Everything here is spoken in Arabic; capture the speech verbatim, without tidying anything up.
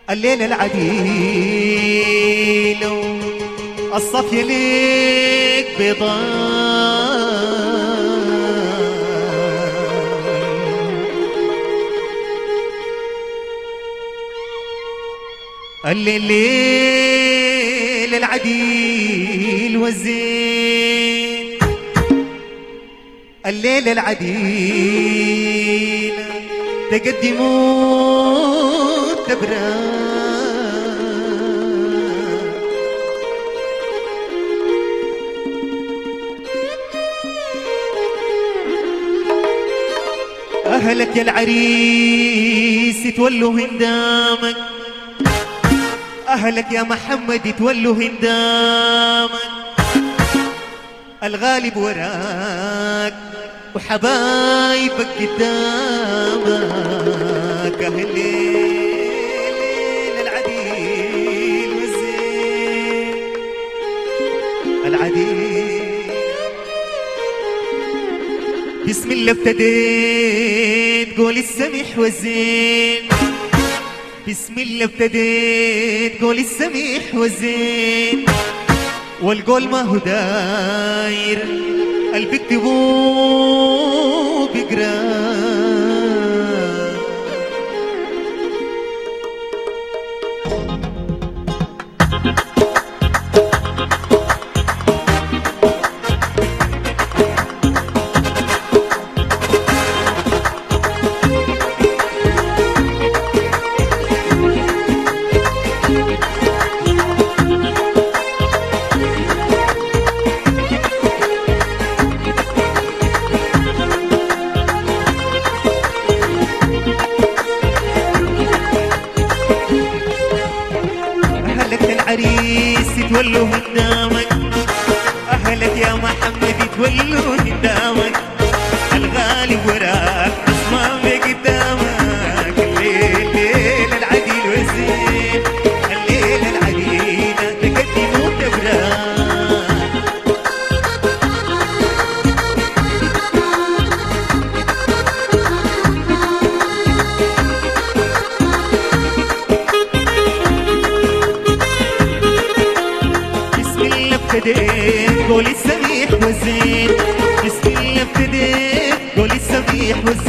الليلة العديل الصفي ليك بيضاء الليل العديل والزين الليل العديل تقدموا التبرا أهلك يا العريس تولوا هندامك أهلك يا محمد تولوا هندامك الغالب وراك وحبايبك قدامك أهل الليل العديل والزين العديل بسم الله ابتديت قول السمح والزين بسم الله ابتديت قول السميح والزين والقول ما هو داير اللي بيكتبوه بيقرا عريس تولوا قدامك أهلك يا محمد تولوا قدامك الغالب وراك عصمان بقدامك الليل ليل العديل والزين الليل العديل تقدموا تبراك ابتديت قول السميح والزين بسم الله ابتديت قول السميح والزين